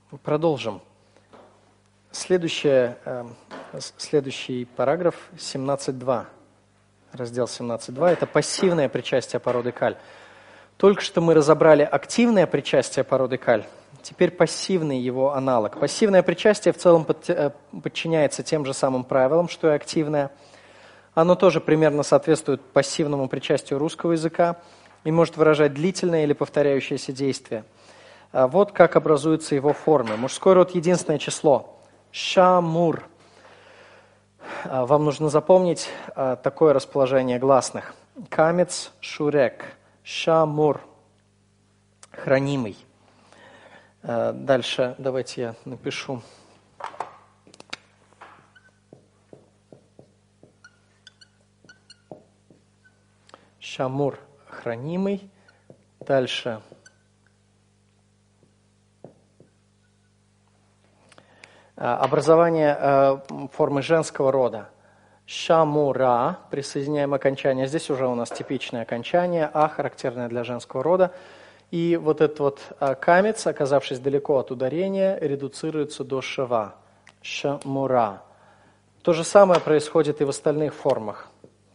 Продолжим. Следующий параграф 17.2. Раздел 17.2 – это пассивное причастие породы каль. Только что мы разобрали активное причастие породы каль, теперь пассивный его аналог. Пассивное причастие в целом подчиняется тем же самым правилам, что и активное. Оно тоже примерно соответствует пассивному причастию русского языка и может выражать длительное или повторяющееся действие. Вот как образуются его формы. Мужской род – единственное число. Шамур. Вам нужно запомнить такое расположение гласных. Камец, шурек. Шамур. Хранимый. Дальше давайте я напишу. Шамур. Хранимый. Дальше. Образование формы женского рода. Шамура, присоединяем окончание. Здесь уже у нас типичное окончание, а характерное для женского рода. И вот этот вот камец, оказавшись далеко от ударения, редуцируется до шава. Шамура. То же самое происходит и в остальных формах.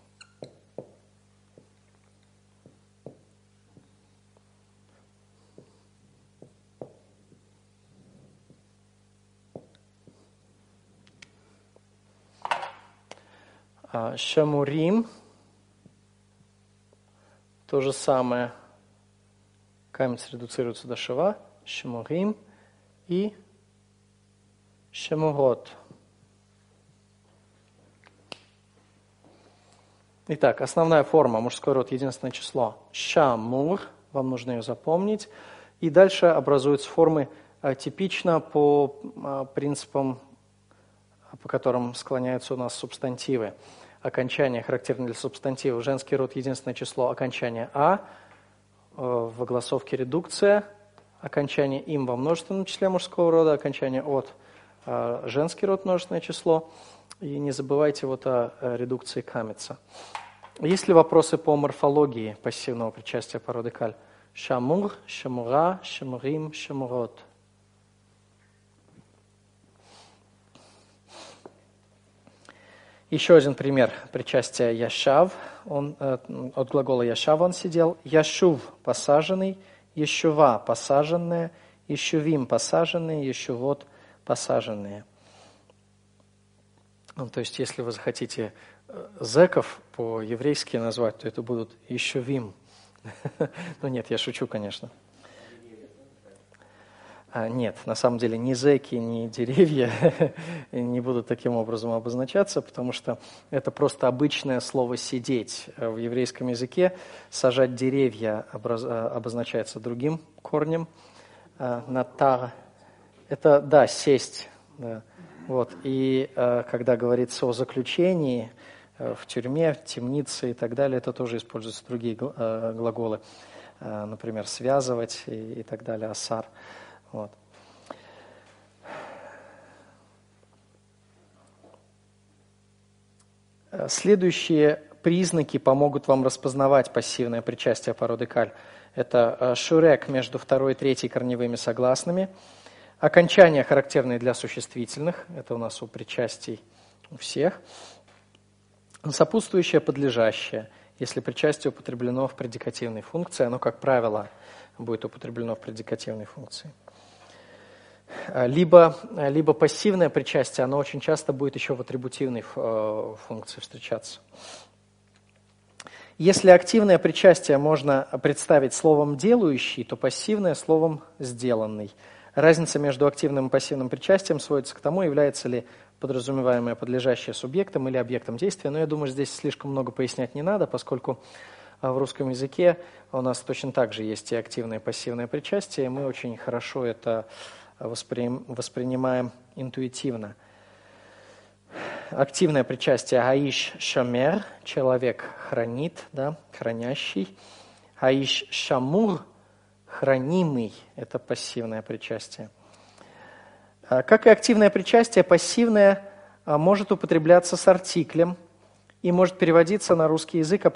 Шамурим, то же самое, камец редуцируется до шава, шамурим и шамурот. Итак, основная форма, мужской род, единственное число, шамур, вам нужно ее запомнить, и дальше образуются формы типично по принципам, по которым склоняются у нас субстантивы. Окончание характерно для субстантива. Женский род – единственное число, окончание «а». В огласовке редукция. Окончание «им» во множественном числе мужского рода. Окончание «от» – женский род, множественное число. И не забывайте вот о редукции камеца. Есть ли вопросы по морфологии пассивного причастия породы каль? Шамур, шамура, шамурим, шамурот. Еще один пример причастия яшав. От глагола яшав он сидел. Яшув – посаженный, яшува – посаженная, яшувим – посаженные, яшувот – посаженные. То есть, если вы захотите зэков по-еврейски назвать, то это будут яшувим. Ну нет, я шучу, конечно. Нет, на самом деле ни зэки, ни деревья не будут таким образом обозначаться, потому что это просто обычное слово «сидеть». В еврейском языке сажать деревья обозначается другим корнем. Натар – это, да, сесть. Да. Вот. И когда говорится о заключении в тюрьме, в темнице и так далее, это тоже используются другие глаголы. Например, связывать и так далее, асар. Вот. Следующие признаки помогут вам распознавать пассивное причастие породы каль. Это шурек между второй и третьей корневыми согласными. Окончания, характерные для существительных. Это у нас у причастий у всех. Сопутствующее, подлежащее. Если причастие употреблено в предикативной функции, оно, как правило, будет употреблено в предикативной функции. Либо пассивное причастие, оно очень часто будет еще в атрибутивной функции встречаться. Если активное причастие можно представить словом «делающий», то пассивное словом «сделанный». Разница между активным и пассивным причастием сводится к тому, является ли подразумеваемое подлежащее субъектом или объектом действия. Но я думаю, здесь слишком много пояснять не надо, поскольку в русском языке у нас точно так же есть и активное, и пассивное причастие, и мы очень хорошо это воспринимаем интуитивно. Активное причастие аиш шамер, человек хранит, да, хранящий. Аиш шамур, хранимый, это пассивное причастие. Как и активное причастие, пассивное может употребляться с артиклем и может переводиться на русский язык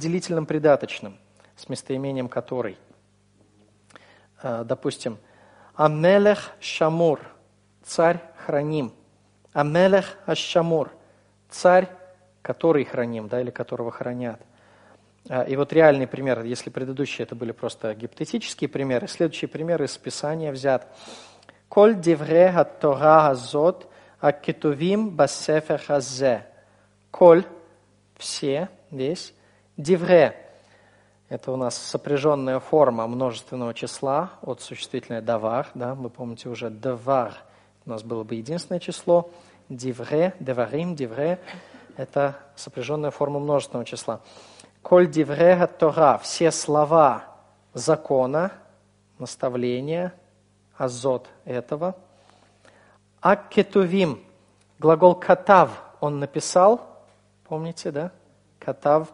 определительным придаточным, с местоимением «который». Допустим, Амелех Шамур, царь храним. Амелех Аш-Шамур, царь, который храним, да, или которого хранят. И вот реальный пример, если предыдущие это были просто гипотетические примеры, следующий пример из Писания взят. Коль дивре ха-Тора азот а-кетувим ба-сефер хазе. Коль, все, весь, дивре. Это у нас сопряженная форма множественного числа от существительного давар. Да, вы помните уже давар. У нас было бы единственное число. Дивре, деварим, дивре. Это сопряженная форма множественного числа. Коль дивре ха-Тора. Все слова закона, наставления, азот этого. А-кетувим. Глагол катав он написал. Помните, да? Катав.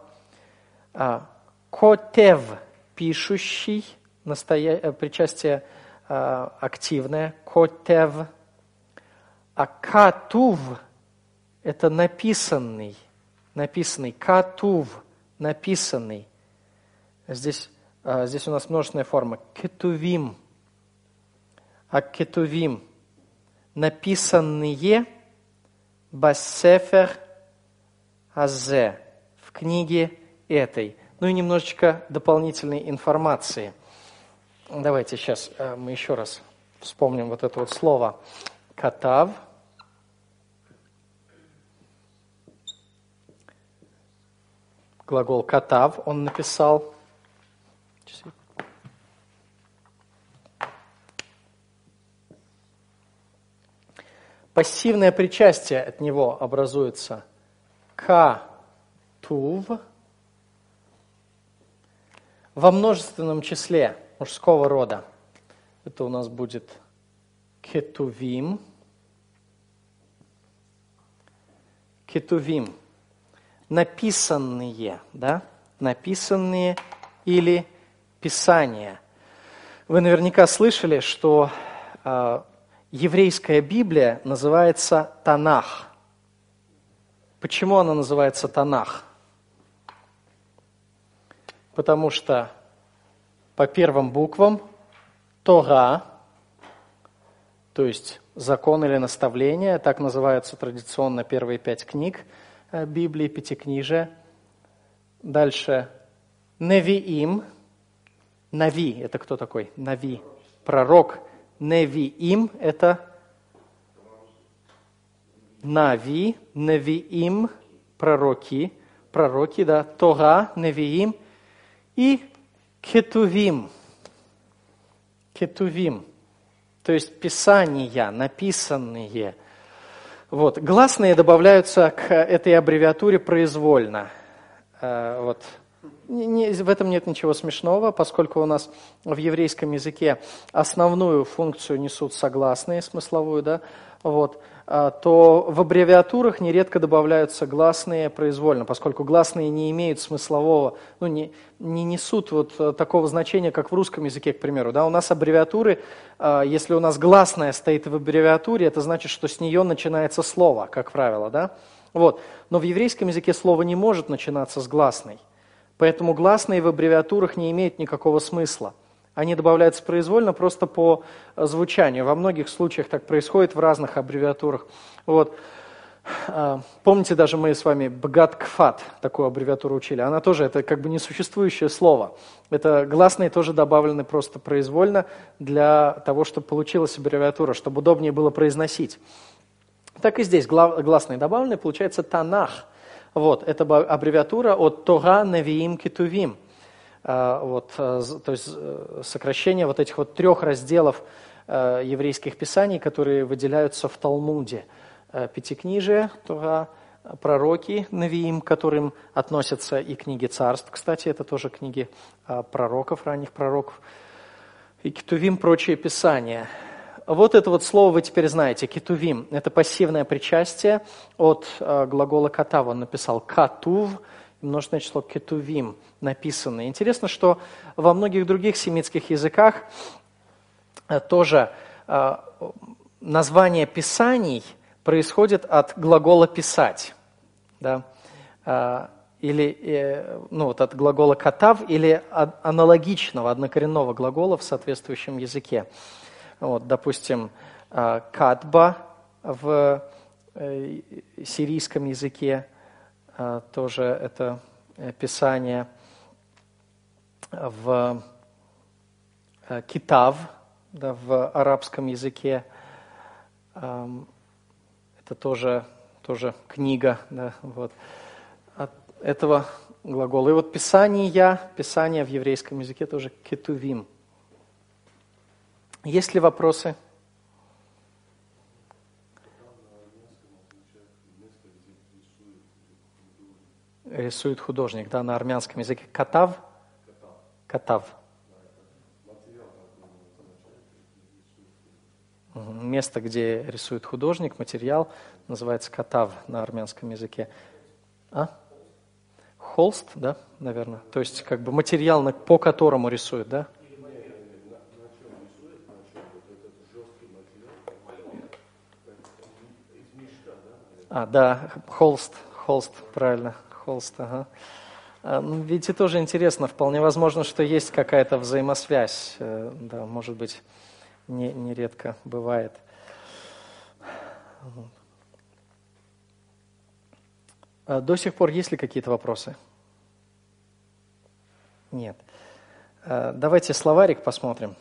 Котев, пишущий, причастие активное, котев. А катув – это написанный, катув, написанный. Здесь у нас множественная форма. Кетувим, кетувим, написанные бассефер азе, в книге этой. Ну и немножечко дополнительной информации. Давайте сейчас мы еще раз вспомним вот это вот слово «катав». Глагол «катав» он написал. Пассивное причастие от него образуется «катув». Во множественном числе мужского рода это у нас будет кетувим. Кетувим. Написанные, да? Написанные или писания. Вы наверняка слышали, что еврейская Библия называется Танах. Почему она называется Танах? Потому что по первым буквам Тора, то есть закон или наставление, так называются традиционно первые 5 книг Библии, пятикнижия. Дальше Невиим. Нави – это кто такой? Нави. Пророк. Невиим – это Нави, Невиим, пророки. Пророки, да. Тора, Невиим. И кетувим. Кетувим. То есть писания, написанные. Вот. Гласные добавляются к этой аббревиатуре произвольно. Вот. В этом нет ничего смешного, поскольку у нас в еврейском языке основную функцию несут согласные, смысловую, да, вот, то в аббревиатурах нередко добавляются гласные произвольно, поскольку гласные не имеют смыслового, не несут вот такого значения, как в русском языке, к примеру. Да, у нас аббревиатуры, если у нас гласная стоит в аббревиатуре, это значит, что с нее начинается слово, как правило. Да? Вот. Но в еврейском языке слово не может начинаться с гласной. Поэтому гласные в аббревиатурах не имеют никакого смысла. Они добавляются произвольно просто по звучанию. Во многих случаях так происходит в разных аббревиатурах. Вот. Помните, даже мы с вами бгат-кфат, такую аббревиатуру учили. Она тоже, это как бы несуществующее слово. Это гласные тоже добавлены просто произвольно для того, чтобы получилась аббревиатура, чтобы удобнее было произносить. Так и здесь гласные добавлены, получается Танах. Вот, это аббревиатура от Тора, Невиим, Кетувим. Вот, то есть сокращение вот этих вот 3 разделов еврейских писаний, которые выделяются в Талмуде. Пятикнижие, Тора, пророки, Невиим, к которым относятся и книги царств, кстати, это тоже книги пророков, ранних пророков, и Кетувим, прочие писания. Вот это вот слово вы теперь знаете, кетувим. Это пассивное причастие от глагола катав. Он написал катув, множественное число кетувим, написанное. Интересно, что во многих других семитских языках тоже название писаний происходит от глагола писать. Да? Или от глагола катав, или аналогичного, однокоренного глагола в соответствующем языке. Вот, допустим, катба в сирийском языке, тоже это писание, в китав, да, в арабском языке, это тоже книга, да, вот, от этого глагола. И вот писание в еврейском языке тоже кетувим. Есть ли вопросы? Рисует художник, да, на армянском языке. Катав? Катав. Место, где рисует художник, материал, называется катав на армянском языке. Холст, да, наверное? То есть, как бы материал, по которому рисует, да? Да, холст, правильно, холст, ага. Видите, тоже интересно, вполне возможно, что есть какая-то взаимосвязь, да, может быть, нередко бывает. До сих пор есть ли какие-то вопросы? Нет. Давайте словарик посмотрим.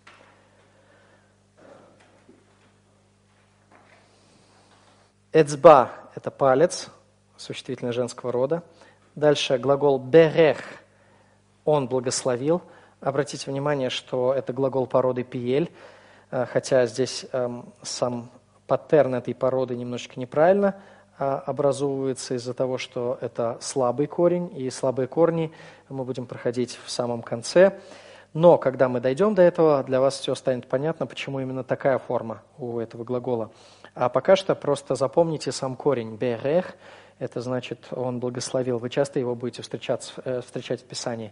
Эцба – это палец, существительное женского рода. Дальше глагол берех – он благословил. Обратите внимание, что это глагол породы пиель, хотя здесь сам паттерн этой породы немножечко неправильно образовывается из-за того, что это слабый корень, и слабые корни мы будем проходить в самом конце. Но когда мы дойдем до этого, для вас все станет понятно, почему именно такая форма у этого глагола. А пока что просто запомните сам корень берех, это значит «он благословил». Вы часто его будете встречать в Писании.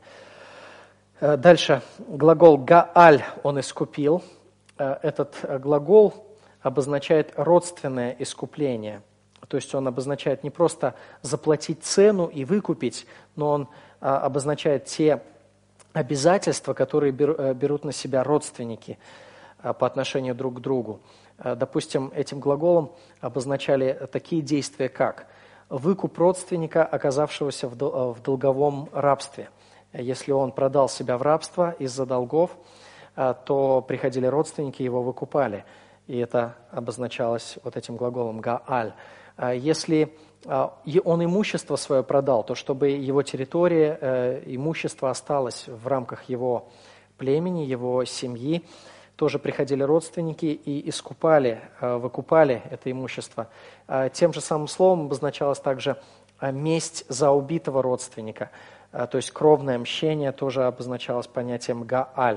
Дальше глагол гааль – он искупил. Этот глагол обозначает родственное искупление. То есть он обозначает не просто заплатить цену и выкупить, но он обозначает те обязательства, которые берут на себя родственники по отношению друг к другу. Допустим, этим глаголом обозначали такие действия, как выкуп родственника, оказавшегося в долговом рабстве. Если он продал себя в рабство из-за долгов, то приходили родственники, его выкупали. И это обозначалось вот этим глаголом «гааль». Если он имущество свое продал, то чтобы его территория, имущество осталось в рамках его племени, его семьи, тоже приходили родственники и искупали, выкупали это имущество. Тем же самым словом обозначалась также месть за убитого родственника. То есть кровное мщение тоже обозначалось понятием «гааль».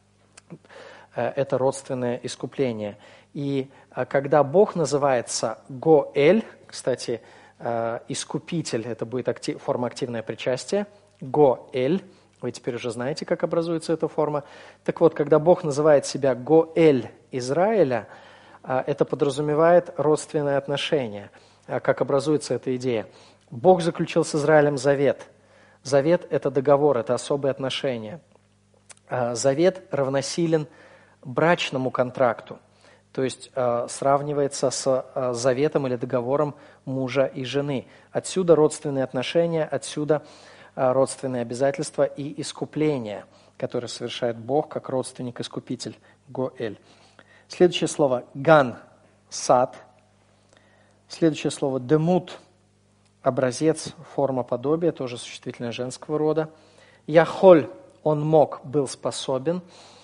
Это родственное искупление. И когда Бог называется Гоэль, кстати, искупитель, это будет форма активное причастие, Гоэль, вы теперь уже знаете, как образуется эта форма. Так вот, когда Бог называет себя Гоэль Израиля, это подразумевает родственные отношения, как образуется эта идея. Бог заключил с Израилем завет. Завет – это договор, это особые отношения. Завет равносилен брачному контракту, то есть сравнивается с заветом или договором мужа и жены. Отсюда родственные отношения, отсюда родственные обязательства и искупление, которое совершает Бог как родственник-искупитель, Гоэль. Следующее слово «ган» – сад. Следующее слово «демут» – образец, форма подобия, тоже существительное женского рода. «Яхоль» – он мог, был способен.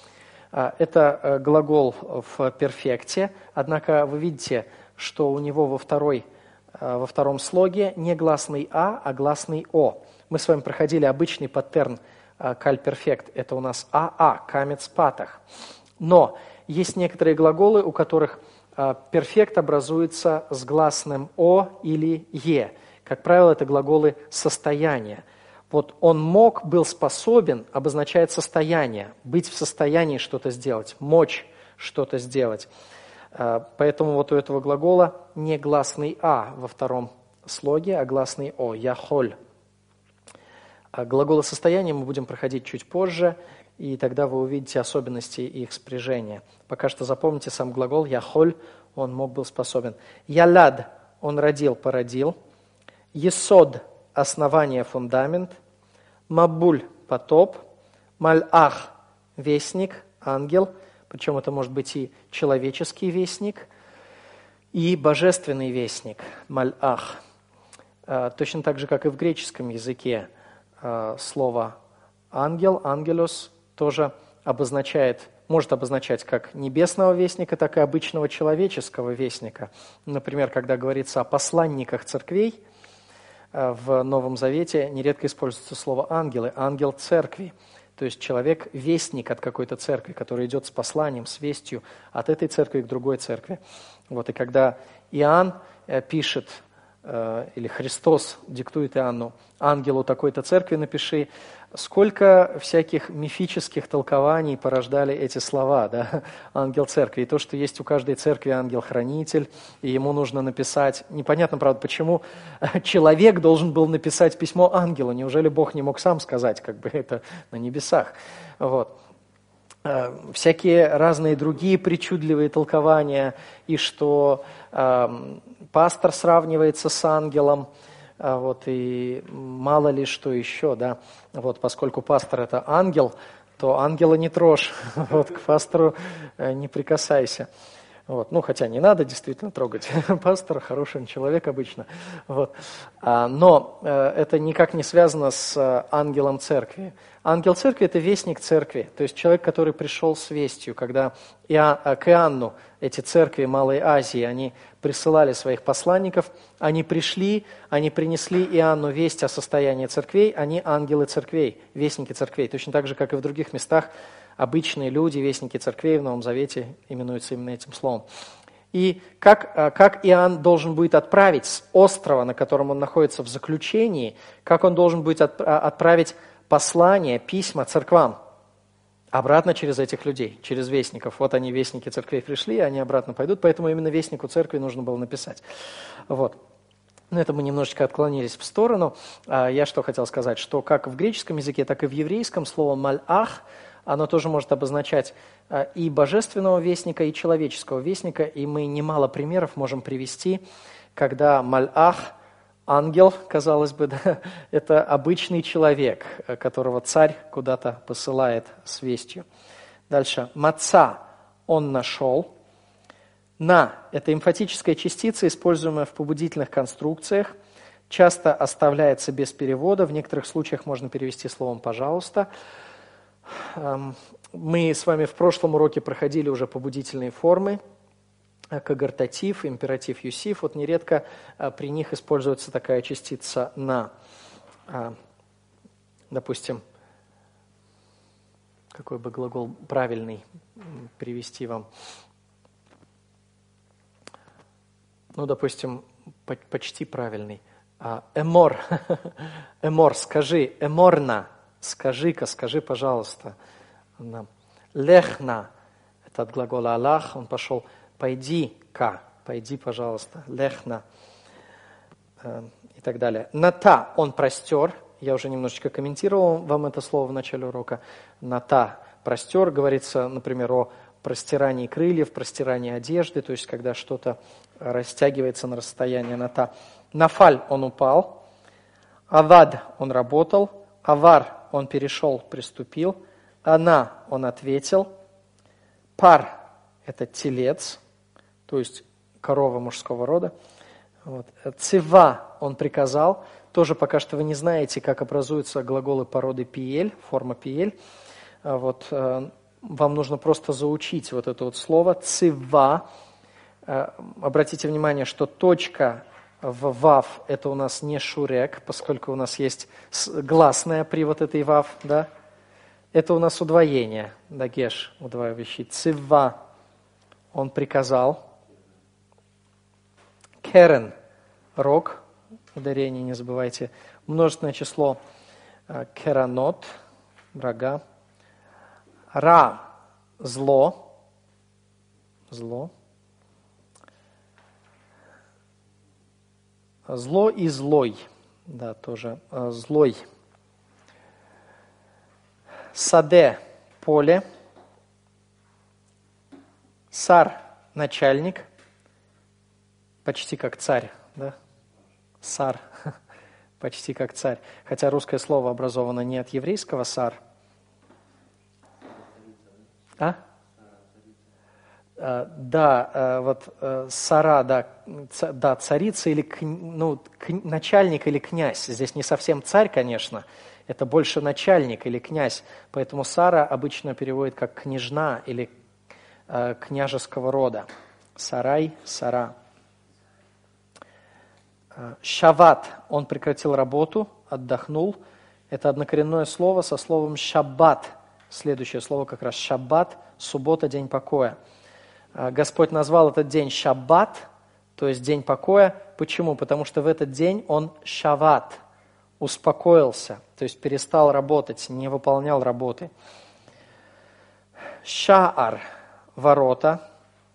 Это глагол в перфекте, однако вы видите, что у него во втором слоге не гласный а гласный о. Мы с вами проходили обычный паттерн каль-перфект, это у нас камец патах. Но есть некоторые глаголы, у которых перфект образуется с гласным о или е. Как правило, это глаголы состояния. Вот он мог, был способен, обозначает состояние, быть в состоянии что-то сделать, мочь что-то сделать. Поэтому вот у этого глагола не гласный а во втором слоге, а гласный о, яхоль. А глаголосостояния мы будем проходить чуть позже, и тогда вы увидите особенности их спряжения. Пока что запомните сам глагол «яхоль», он мог, был способен. «Яляд» – он родил, породил. «Есод» – основание, фундамент. «Мабуль» – потоп. «Маль-ах» – вестник, ангел, причем это может быть и человеческий вестник, и божественный вестник, «маль-ах». Точно так же, как и в греческом языке, слово «ангел», «ангелос» тоже может обозначать как небесного вестника, так и обычного человеческого вестника. Например, когда говорится о посланниках церквей, в Новом Завете нередко используется слово «ангелы», «ангел церкви». То есть человек-вестник от какой-то церкви, который идет с посланием, с вестью от этой церкви к другой церкви. Вот, и когда Иоанн пишет, или Христос диктует Иоанну: ангелу такой-то церкви напиши, сколько всяких мифических толкований порождали эти слова, да? Ангел церкви. И то, что есть у каждой церкви ангел-хранитель, и ему нужно написать, непонятно, правда, почему человек должен был написать письмо ангелу, неужели Бог не мог сам сказать, как бы это на небесах, вот. Всякие разные другие причудливые толкования, и что пастор сравнивается с ангелом, вот, и мало ли что еще, да, вот, поскольку пастор – это ангел, то ангела не трожь, вот, к пастору не прикасайся. Вот. Ну, хотя не надо действительно трогать пастора, хороший он человек обычно. Вот. Но это никак не связано с ангелом церкви. Ангел церкви – это вестник церкви, то есть человек, который пришел с вестью. Когда к Иоанну эти церкви Малой Азии, они присылали своих посланников, они пришли, они принесли Иоанну весть о состоянии церквей, они ангелы церквей, вестники церквей. Точно так же, как и в других местах, обычные люди, вестники церквей в Новом Завете именуются именно этим словом. И как Иоанн должен будет отправить с острова, на котором он находится в заключении, как он должен будет отправить послания, письма церквам обратно через этих людей, через вестников. Вот они, вестники церквей, пришли, они обратно пойдут, поэтому именно вестнику церкви нужно было написать. Вот. Но это мы немножечко отклонились в сторону. Я что хотел сказать, что как в греческом языке, так и в еврейском слово «маль-ах», оно тоже может обозначать и божественного вестника, и человеческого вестника, и мы немало примеров можем привести, когда маль-ах, ангел, казалось бы, да, это обычный человек, которого царь куда-то посылает с вестью. Дальше. Маца – он нашел. На – это эмфатическая частица, используемая в побудительных конструкциях, часто оставляется без перевода, в некоторых случаях можно перевести словом «пожалуйста». Мы с вами в прошлом уроке проходили уже побудительные формы, когортатив, императив, юсиф. Вот нередко при них используется такая частица «на». Допустим, какой бы глагол правильный привести вам? Ну, допустим, почти правильный. Эмор, эмор, скажи, эморна, скажи-ка, скажи, пожалуйста. Лехна, это от глагола Аллах, он пошел, пойди-ка, пойди, пожалуйста, лехна, и так далее. Ната, он простер, я уже немножечко комментировал вам это слово в начале урока. Ната, простер, говорится, например, о простирании крыльев, простирании одежды, то есть когда что-то растягивается на расстояние ната. Нафаль, он упал. Авад, он работал. Авар, он перешел, приступил. Ана, он ответил. Пар, это телец, то есть корова мужского рода. Вот. Цива, он приказал. Тоже пока что вы не знаете, как образуются глаголы породы пиель, форма пиель. Вот. Вам нужно просто заучить вот это вот слово. Цива. Обратите внимание, что точка в вав – это у нас не шурек, поскольку у нас есть гласная при вот этой вав, да? Это у нас удвоение, дагеш, удваивающий. Цива, он приказал. Керен, рог, ударение, не забывайте. Множественное число керанот, рога. Ра, зло, зло. Зло и злой, да, тоже злой. саде – поле. Сар – начальник, почти как царь, да? Сар, почти как царь. Хотя русское слово образовано не от еврейского сар. А? Да, вот сара, да, царица или начальник или князь. Здесь не совсем царь, конечно, это больше начальник или князь. Поэтому сара обычно переводит как княжна или княжеского рода. Сарай, сара. Шават, он прекратил работу, отдохнул. Это однокоренное слово со словом шаббат. Следующее слово как раз шаббат, суббота, день покоя. Господь назвал этот день шаббат, то есть день покоя. Почему? Потому что в этот день он шават, успокоился, то есть перестал работать, не выполнял работы. Шаар – ворота.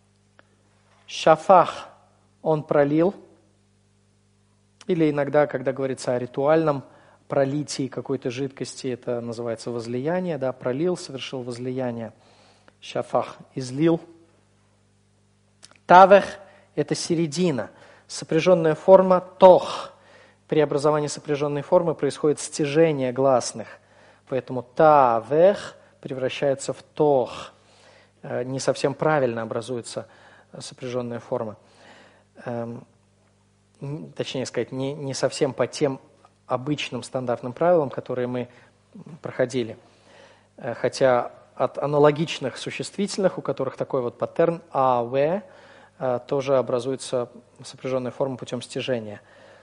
Шафах – он пролил. Или иногда, когда говорится о ритуальном пролитии какой-то жидкости, это называется возлияние, да, пролил, совершил возлияние. Шафах – излил. Тавех – это середина. Сопряженная форма – тох. При образовании сопряженной формы происходит стяжение гласных. Поэтому тавех превращается в тох. Не совсем правильно образуется сопряженная форма. Точнее сказать, не совсем по тем обычным стандартным правилам, которые мы проходили. Хотя от аналогичных существительных, у которых такой вот паттерн аве, тоже образуется сопряженная форма путем стяжения.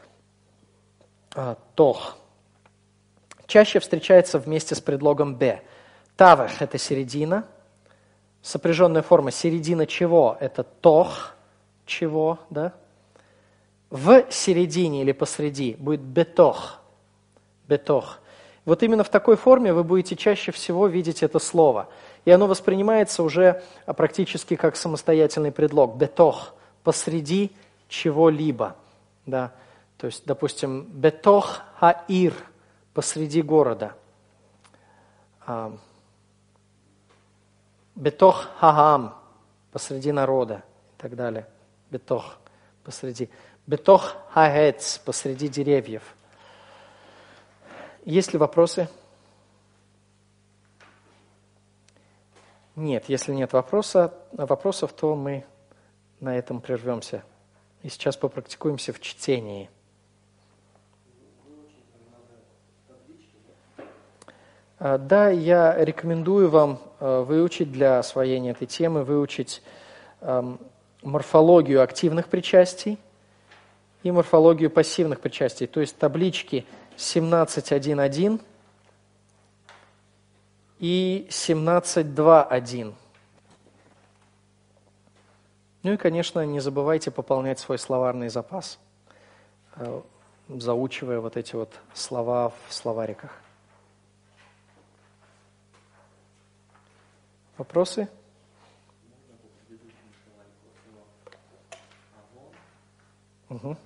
Тох. Чаще встречается вместе с предлогом бе. Тавех – это середина. Сопряженная форма середина чего? Это тох чего, да? В середине или посреди будет бетох. Бетох. Вот именно в такой форме вы будете чаще всего видеть это слово. И оно воспринимается уже практически как самостоятельный предлог. Бетох. Посреди чего-либо. Да? То есть, допустим, бетох хаир. Посреди города. Бетох хагам. Посреди народа. И так далее. Бетох. Посреди. Бетох хаэц. Посреди деревьев. Есть ли вопросы? Нет, если нет вопросов, то мы на этом прервемся. И сейчас попрактикуемся в чтении. Да, я рекомендую вам выучить для освоения этой темы, выучить морфологию активных причастий и морфологию пассивных причастий, то есть таблички 17.1.1 и 17.2.1. Ну и, конечно, не забывайте пополнять свой словарный запас, заучивая вот эти вот слова в словариках. Вопросы? Угу.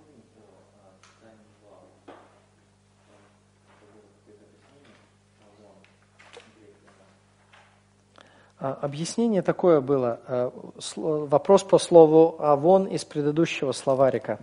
Объяснение такое было. Вопрос по слову «авон» из предыдущего словарика.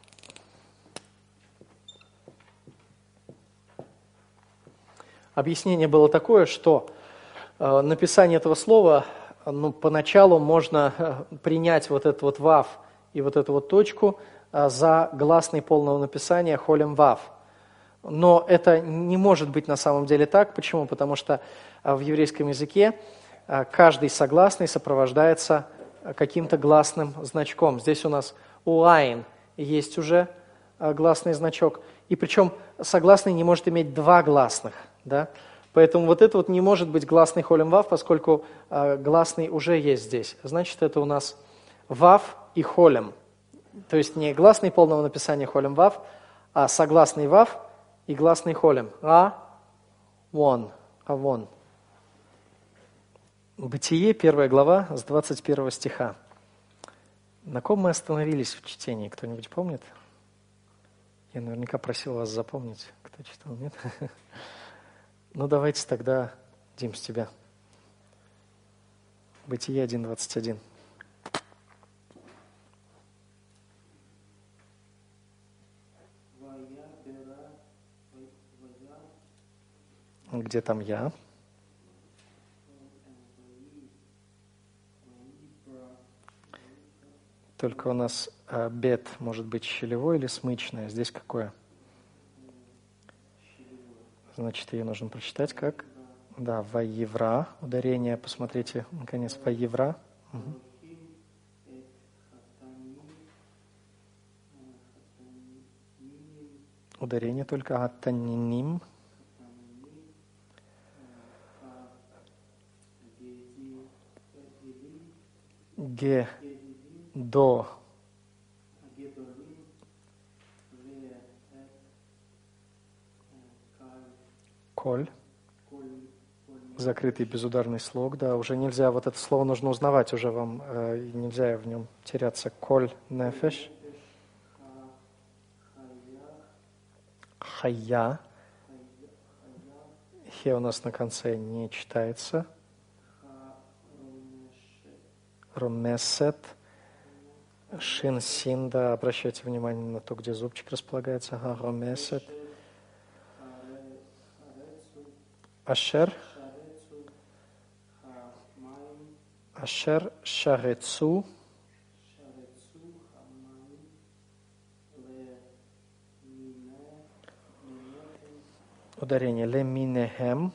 Объяснение было такое, что написание этого слова, поначалу можно принять вот этот вот «вав» и вот эту вот точку за гласный полного написания «холем вав». Но это не может быть на самом деле так. Почему? Потому что в еврейском языке каждый согласный сопровождается каким-то гласным значком. Здесь у нас уайн есть уже гласный значок. И причем согласный не может иметь два гласных. Да? Поэтому вот это вот не может быть гласный холем вав, поскольку гласный уже есть здесь. Значит, это у нас вав и холем. То есть не гласный полного написания холем вав, а согласный вав и гласный холем. Авон. Бытие, 1 глава, с 21 стиха. На ком мы остановились в чтении? Кто-нибудь помнит? Я наверняка просил вас запомнить. Кто читал, нет? Ну, давайте тогда Дим, с тебя. Бытие 1:21. Где там я? Только у нас бет может быть щелевой или смычное. Здесь какое? Значит, ее нужно прочитать как? Да, ваевра. Ударение, посмотрите, наконец, ваевра. Угу. Ударение только атаниним. Ге до коль. Закрытый безударный слог, да, уже нельзя, вот это слово нужно узнавать, уже вам нельзя в нем теряться. Коль нефеш. Хая. Хе у нас на конце не читается. Ромесет. Шин син, да, обращайте внимание на то, где зубчик располагается. Ага, ромесет. Ашер. Ашер шарецу. Ударение леминехем.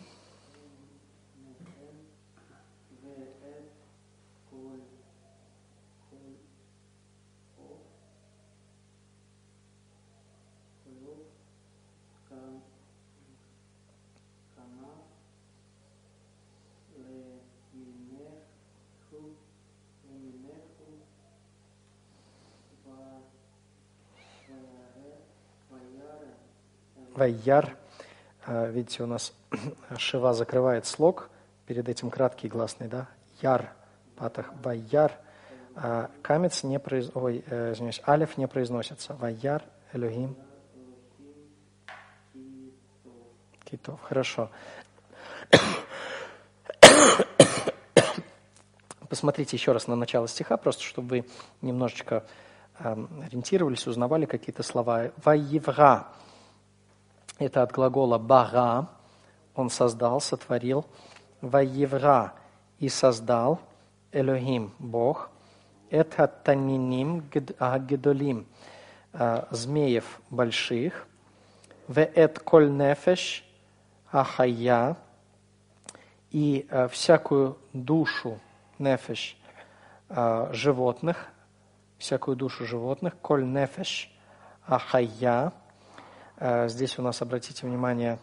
Вайяр. Видите, у нас шива закрывает слог, перед этим краткий гласный, да? Яр, патах, вайяр. Камец не произносится, алеф не произносится. Вайяр, Элохим, Китов. Хорошо. Посмотрите еще раз на начало стиха, просто чтобы вы немножечко ориентировались, узнавали какие-то слова. Ваевра. Это от глагола бара, он создал, сотворил. Ваевра, и создал. Элохим, Бог. Это таниним гедолим, змеев больших. Веэт коль нефеш ахая, и всякую душу нефеш животных, всякую душу животных. Коль нефеш ахая. Здесь у нас, обратите внимание,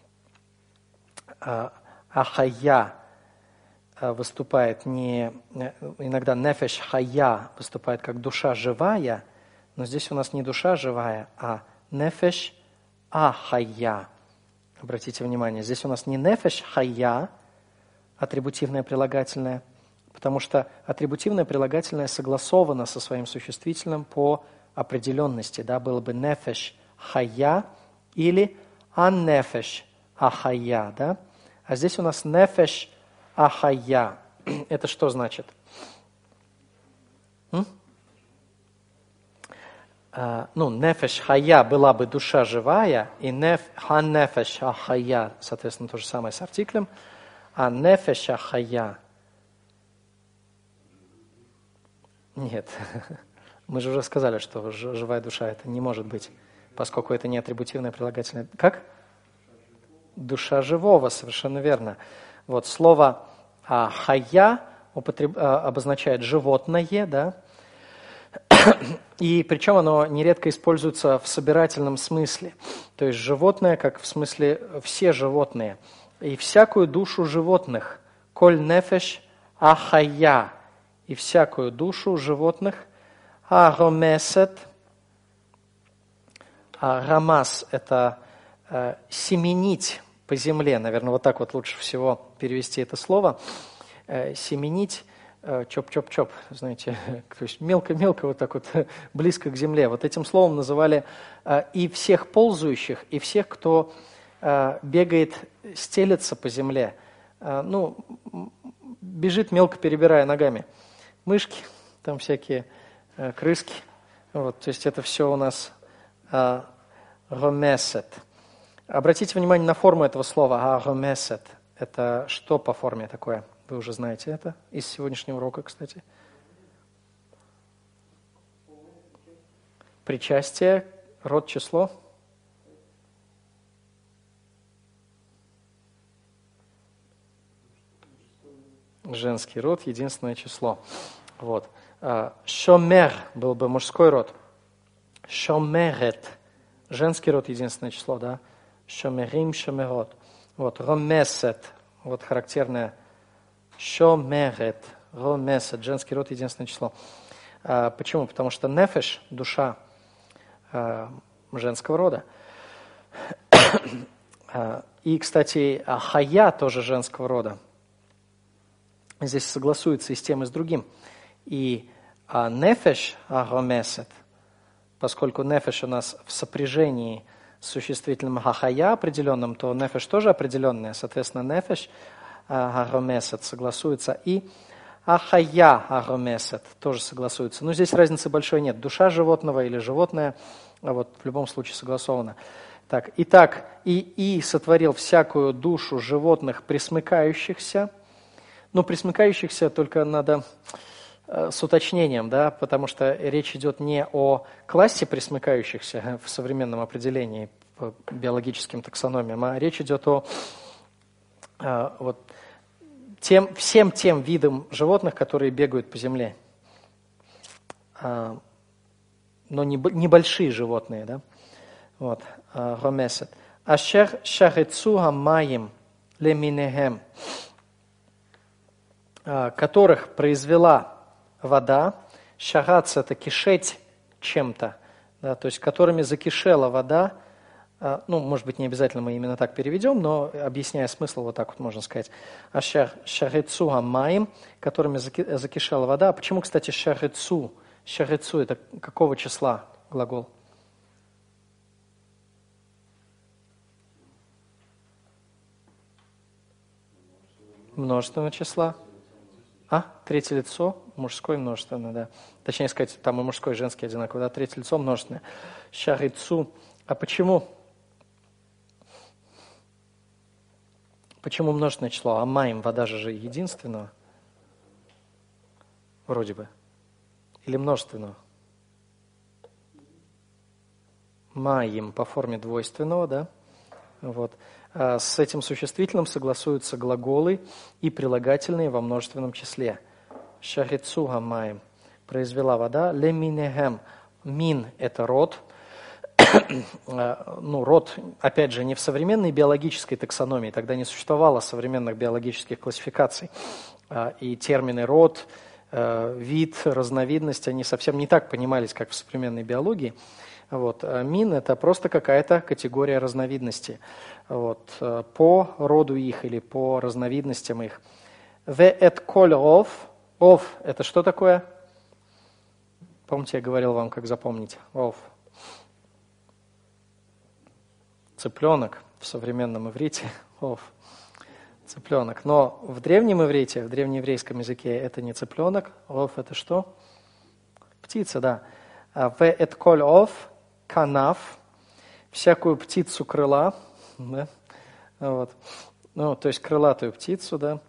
ахая выступает не... Иногда нефеш хая выступает как душа живая, но здесь у нас не душа живая, а нефеш ахая. Обратите внимание, здесь у нас не нефеш хая, атрибутивное прилагательное, потому что атрибутивное прилагательное согласовано со своим существительным по определенности. Да? Было бы нефеш хая или аннефеш ахая, да? А здесь у нас нефеш ахая. Это что значит? Нефеш хая была бы душа живая, и аннефеш ахая, соответственно, то же самое с артиклем, а нефеш ахая. Нет, мы же уже сказали, что живая душа это не может быть, поскольку это не атрибутивное прилагательное. Как? Душа живого, совершенно верно. Вот слово хая обозначает животное, да? И причем оно нередко используется в собирательном смысле. То есть животное, как в смысле все животные. И всякую душу животных. Коль нефеш ахая. И всякую душу животных. Аромесет. Рамас – это семенить по земле. Наверное, вот так вот лучше всего перевести это слово. Семенить, чоп-чоп-чоп, знаете, то есть мелко-мелко вот так вот близко к земле. Вот этим словом называли и всех ползающих, и всех, кто бегает, стелется по земле. бежит мелко перебирая ногами. Мышки, там всякие крыски. Вот, то есть это все у нас ромесет. Обратите внимание на форму этого слова ромесет. Это что по форме такое? Вы уже знаете это из сегодняшнего урока, кстати. Причастие, род, число. Женский род, единственное число. Вот. Шомер был бы мужской род. Шомерет. Женский род, единственное число, да. Шомерим, шомерот. Вот. Ромесет. Вот характерное. Шомерет. Ромесет. Женский род, единственное число. Почему? Потому что нефеш, душа, женского рода. И, кстати, хая тоже женского рода. Здесь согласуется и с тем, и с другим. И нефеш ромесет, поскольку нефеш у нас в сопряжении с существительным хая определенным, то нефеш тоже определенное. Соответственно, нефеш ромесет согласуется. И хая ромесет тоже согласуется. Но здесь разницы большой нет. Душа животного или животное, вот в любом случае согласовано. Так, итак, и сотворил всякую душу животных пресмыкающихся. Ну, пресмыкающихся только надо с уточнением, да, потому что речь идет не о классе пресмыкающихся в современном определении по биологическим таксономиям, а речь идет о всем тем видам животных, которые бегают по земле. Но небольшие животные, да. Вот, ромесет. Ашер шарецу хамаим леминехем, которых произвела вода. Шагац – это кишеть чем-то, да, то есть которыми закишела вода. Может быть, не обязательно мы именно так переведем, но объясняя смысл, вот так вот можно сказать. Шарецу амаим, которыми закишела вода. Почему, кстати, шарецу? Шарецу – это какого числа глагол? Множественного числа. Третье лицо, мужское множественное, да. Точнее сказать, там и мужское, и женское одинаково, да, третье лицо множественное. Шарицу. А почему? Почему множественное число? А маим, вода же единственного. Вроде бы. Или множественного? Маим по форме двойственного, да. Вот. С этим существительным согласуются глаголы и прилагательные во множественном числе. Шарицу гамаем. Произвела вода. Леминехем. Мин – это род. Род, опять же, не в современной биологической таксономии. Тогда не существовало современных биологических классификаций. И термины род, вид, разновидность, они совсем не так понимались, как в современной биологии. Вот. Мин – это просто какая-то категория разновидности. Вот. По роду их или по разновидностям их. Веэт коль ров. Ров – это что такое? Помните, я говорил вам, как запомнить. Ров. Цыпленок в современном иврите. Ров. Цыпленок. Но в древнем иврите, в древнееврейском языке это не цыпленок. Ров – это что? Птица, да. Веэт коль ров. Канав, всякую птицу крыла, да? Вот. То есть крылатую птицу, да?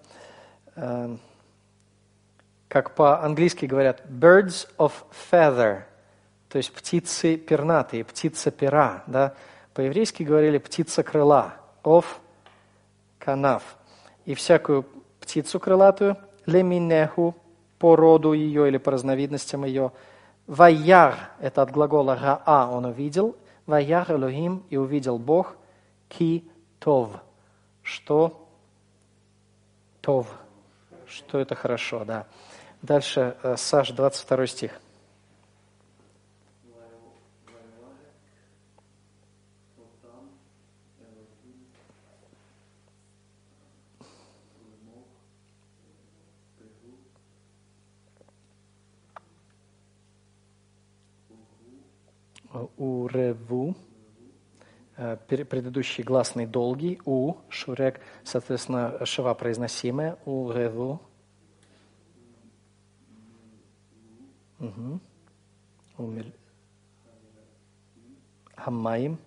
Как по-английски говорят, birds of feather, то есть птицы пернатые, птица пера, да? По-еврейски говорили птица крыла, of канав, и всякую птицу крылатую, леминеху, по роду ее или по разновидностям ее. Ваяр – это от глагола раа, он увидел. Ваяр Элохим, и увидел Бог. Ки тов, что тов, что это хорошо, да. Дальше, Саш, 22 стих. Уреву, предыдущий гласный долгий, у, шурек, соответственно, шва произносимая, у, реву. Угу. Хаммаим.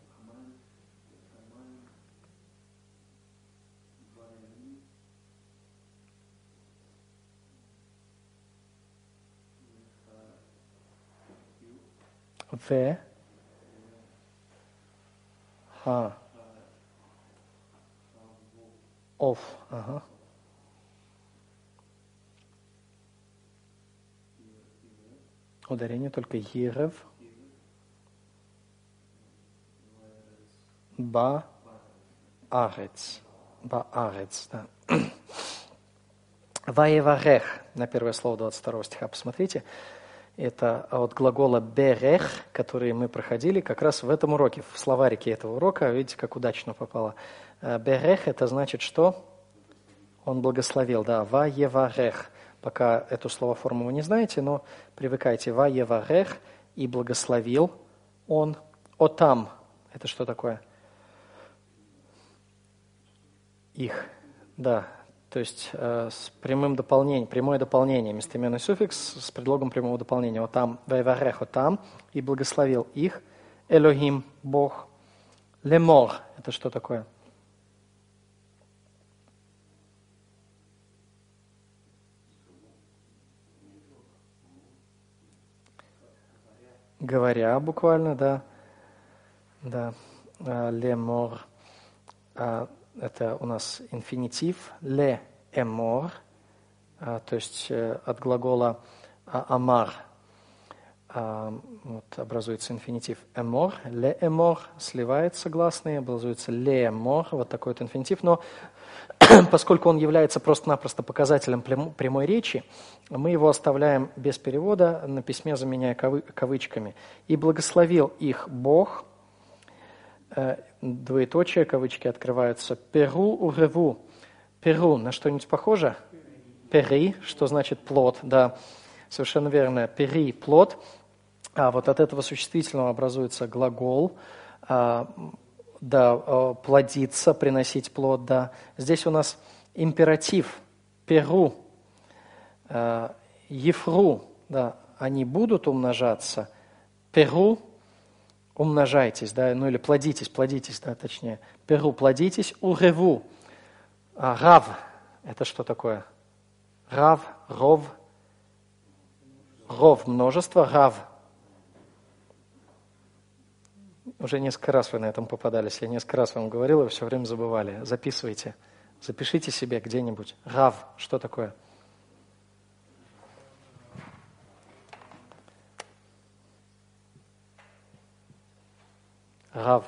В. Ха. Оф. Ага. Ударение только ерев. Ба-арец. Ба-арец, да. Ваеварех, на первое слово 22 стиха посмотрите. Это от глагола берех, который мы проходили как раз в этом уроке, в словарике этого урока. Видите, как удачно попало. Берех – это значит, что он благословил. Да, ваеварех. Пока эту словоформу вы не знаете, но привыкайте. Ваеварех и благословил он. Отам – это что такое? Их, да. То есть с прямым дополнением, прямое дополнение, местоименный суффикс с предлогом прямого дополнения. Отам, вайварех отам, и благословил их. Элохим, Бог. Лемор, это что такое? Говоря буквально, да. Да. Лемор. Это у нас инфинитив, ле эмор, то есть от глагола амар вот, образуется инфинитив эмор, ле эмор, сливается гласные, образуется ле эмор, вот такой вот инфинитив, но поскольку он является просто-напросто показателем прямой речи, мы его оставляем без перевода, на письме заменяя кавычками. «И благословил их Бог», двоеточие, кавычки открываются. Перу уреву. Перу на что-нибудь похоже? Пери, что значит плод, да, совершенно верно. Пери, плод. А вот от этого существительного образуется глагол, да, плодиться, приносить плод, да. Здесь у нас императив. Перу, ефру, да, они будут умножаться. Перу, умножайтесь, да, ну или плодитесь, да, точнее. Перу, плодитесь, уреву. Рав, это что такое? Рав, ров, множество, рав. Уже несколько раз вы на этом попадались, я несколько раз вам говорил, вы все время забывали. Записывайте, запишите себе где-нибудь. Рав, что такое? Рав.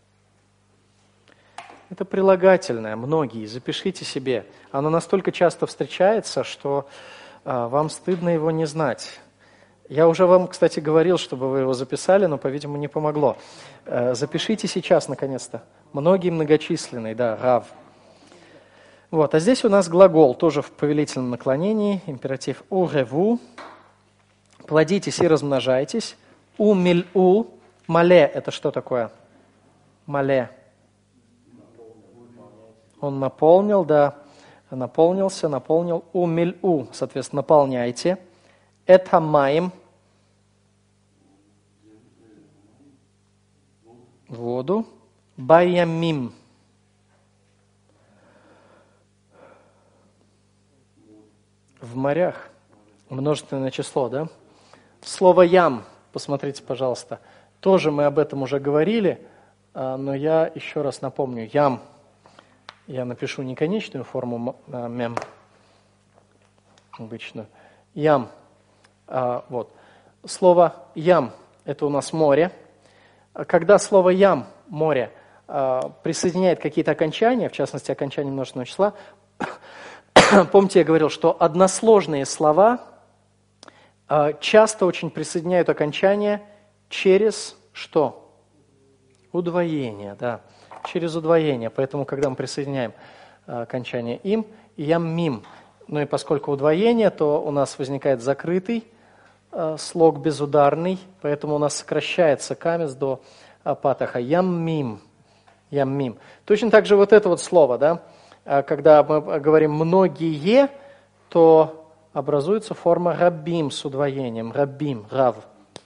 Это прилагательное, многие, запишите себе. Оно настолько часто встречается, что вам стыдно его не знать. Я уже вам, кстати, говорил, чтобы вы его записали, но, по-видимому, не помогло. Запишите сейчас, наконец-то. Многие, многочисленные, да, рав. Вот, а здесь у нас глагол, тоже в повелительном наклонении, императив уреву. Плодитесь и размножайтесь. Умиль-у. Мале – это что такое? Мале. Он наполнил, да, наполнился, наполнил. Умиль-у, соответственно, наполняйте. Этамаим. Воду. Баямим. В морях. Множественное число, да? Слово ям, посмотрите, пожалуйста. Тоже мы об этом уже говорили, но я еще раз напомню. Ям. Я напишу не конечную форму мем, обычную. Ям. Вот. Слово ям – это у нас море. Когда слово ям, море, присоединяет какие-то окончания, в частности, окончание множественного числа, помните, я говорил, что односложные слова часто очень присоединяют окончания через что? Удвоение, да, через удвоение. Поэтому, когда мы присоединяем окончание им, ям-мим, ну и поскольку удвоение, то у нас возникает закрытый слог безударный, поэтому у нас сокращается камес до патаха. Ям-мим. яммим. Точно так же вот это вот слово, да, когда мы говорим «многие», то образуется форма раббим с удвоением, раббим, рав.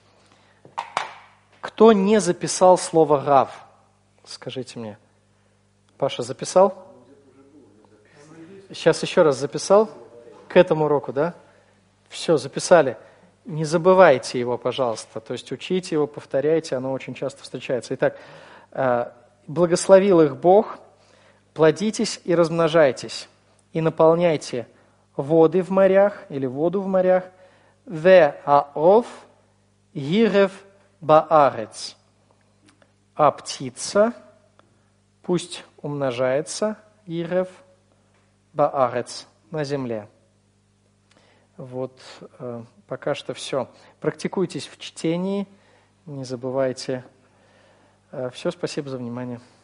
Кто не записал слово рав? Скажите мне. Паша записал? Сейчас еще раз записал? К этому уроку, да? Все, записали. Не забывайте его, пожалуйста. То есть учите его, повторяйте, оно очень часто встречается. Итак, благословил их Бог, плодитесь и размножайтесь, и наполняйте воды в морях, или воду в морях, ве аов гирев баарец, а птица пусть умножается, гирев баарец, на земле. Вот пока что все. Практикуйтесь в чтении, не забывайте. Все, спасибо за внимание.